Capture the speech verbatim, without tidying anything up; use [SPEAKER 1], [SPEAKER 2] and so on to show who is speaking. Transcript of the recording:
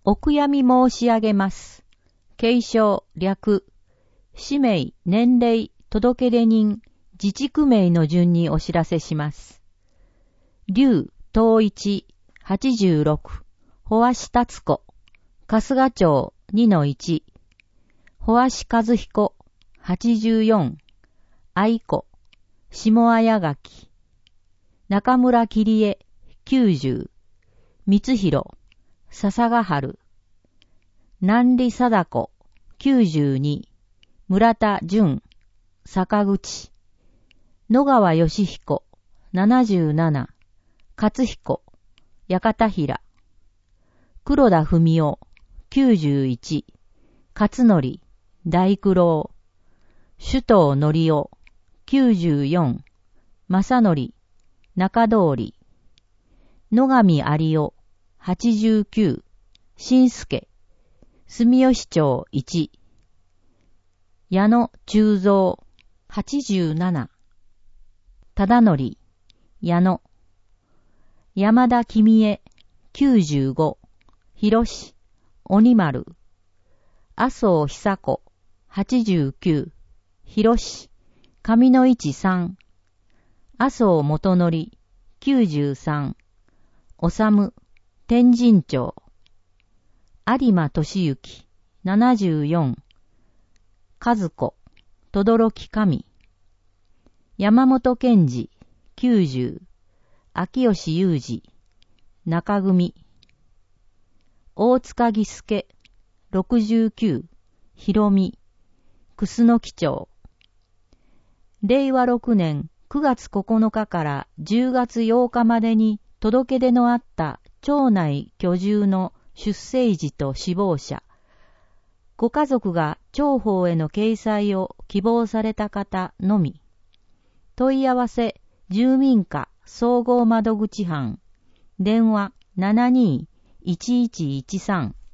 [SPEAKER 1] お悔やみ申し上げます。継承、略、氏名、年齢、届出人、自治区名の順にお知らせします。劉東一、はちじゅうろく、保足達子、春日町 にのいち、保足和彦、はちじゅうよん、愛子、下綾垣、中村桐江、きゅうじゅう、光弘、笹ヶ春、南里貞子、きゅうじゅうに、村田淳、坂口、野川義彦、ななじゅうなな、勝彦、八幡平、黒田文夫、きゅうじゅういち、勝則、大九郎、首藤則夫、きゅうじゅうよん、正則、中通り、野上有夫、はちじゅうきゅう、新助、住吉町いち、矢野忠蔵、はちじゅうなな、忠則、矢野、山田君江、きゅうじゅうご、広志、鬼丸、麻生久子、はちじゅうきゅう、広志、上野市さん、麻生元則、きゅうじゅうさん、おさむ、天神町、有馬俊之、ななじゅうよん、和子、轟神、山本健二、きゅうじゅう、秋吉裕二、中組、大塚義介、ろくじゅうきゅう、ひろみ、楠木町。れいわろくねんくがつここのかからじゅうがつようかまでに届け出のあった町内居住の出生時と死亡者、ご家族が町法への掲載を希望された方のみ。問い合わせ住民課総合窓口班、電話 ななにーいちいちいちさん